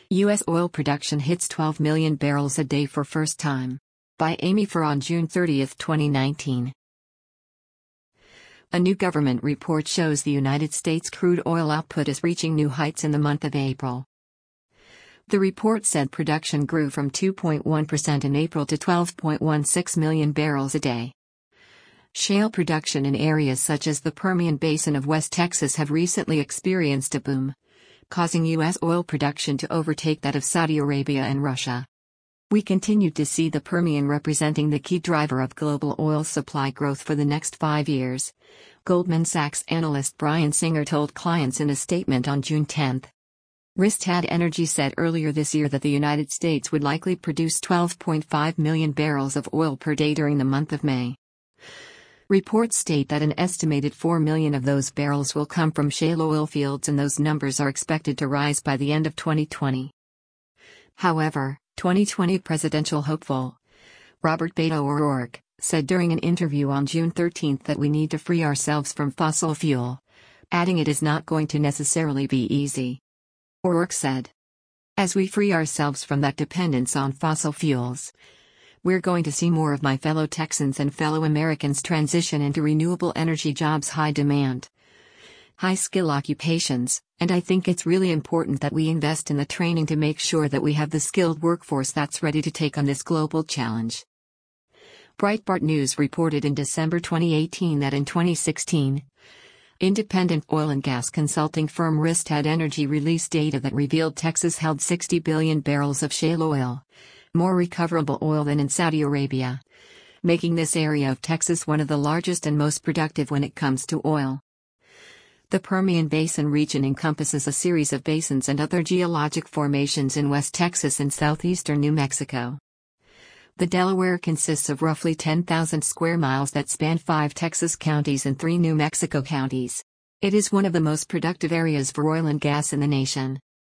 U.S. oil production hits 12 million barrels a day for first time. By Amy Farr on June 30, 2019. A new government report shows the United States crude oil output is reaching new heights in the month of April. The report said production grew from 2.1% in April to 12.16 million barrels a day. Shale production in areas such as the Permian Basin of West Texas have recently experienced a boom, causing U.S. oil production to overtake that of Saudi Arabia and Russia. We continue to see the Permian representing the key driver of global oil supply growth for the next 5 years, Goldman Sachs analyst Brian Singer told clients in a statement on June 10. Rystad Energy said earlier this year that the United States would likely produce 12.5 million barrels of oil per day during the month of May. Reports state that an estimated 4 million of those barrels will come from shale oil fields, and those numbers are expected to rise by the end of 2020. However, 2020 presidential hopeful Robert Beto O'Rourke said during an interview on June 13 that we need to free ourselves from fossil fuel, adding it is not going to necessarily be easy. O'Rourke said, "As we free ourselves from that dependence on fossil fuels, we're going to see more of my fellow Texans and fellow Americans transition into renewable energy jobs, high demand, high skill occupations, and I think it's really important that we invest in the training to make sure that we have the skilled workforce that's ready to take on this global challenge." Breitbart News reported in December 2018 that in 2016, independent oil and gas consulting firm Rystad Energy released data that revealed Texas held 60 billion barrels of shale oil, more recoverable oil than in Saudi Arabia, making this area of Texas one of the largest and most productive when it comes to oil. The Permian Basin region encompasses a series of basins and other geologic formations in West Texas and southeastern New Mexico. The Delaware consists of roughly 10,000 square miles that span 5 Texas counties and 3 New Mexico counties. It is one of the most productive areas for oil and gas in the nation.